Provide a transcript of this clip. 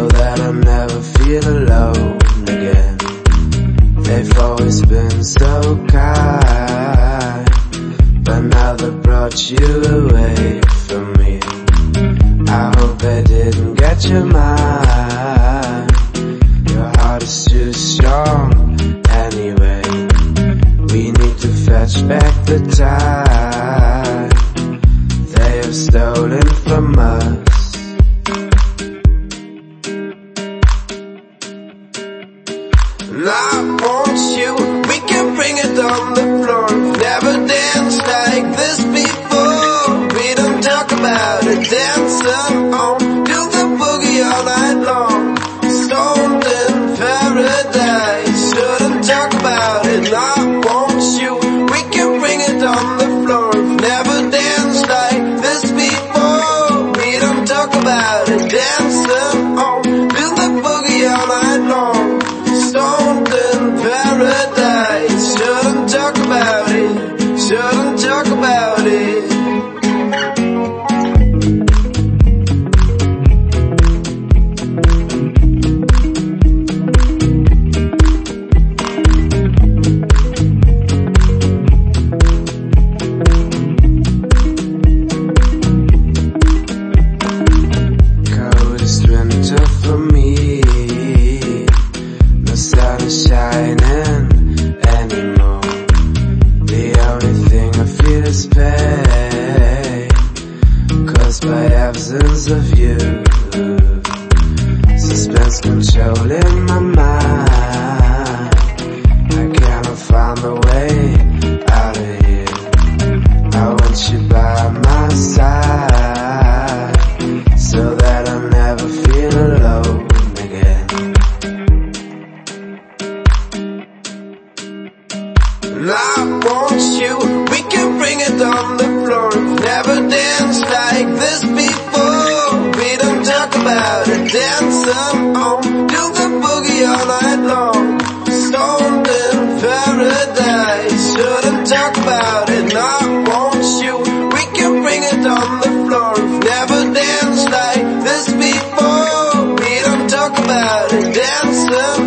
so that I never feel alone again. They've always been so kind, but now they brought you away from me. I hope they didn't get your mind. Your heart is too strong anyway. We need to fetch back the time they have stolen from us. And I want you, we can bring it on the floor. Never danced like this before. We don't talk about it, dancing on, do the boogie all night long. Stoned in paradise, shouldn't talk about it. And I want you, we can bring it on the floor. Never danced like this before. We don't talk about it, dancing on, do the boogie all night long. Stoned in paradise, shouldn't talk about it, shouldn't talk about it. Coldest winter for me, no sun is shining anymore. The only thing I feel is pain, caused by absence of you. Suspense controlling my mind. I cannot find a way out of here. I want you by my side, so that I never feel alone again. And I want you, we can bring it on the floor. Never danced like this before. We don't talk about it, dancing on, do the boogie all night long. Stoned in paradise, shouldn't talk about it. And I want you, we can bring it on the floor. Never danced like this before. We don't talk about it, dancing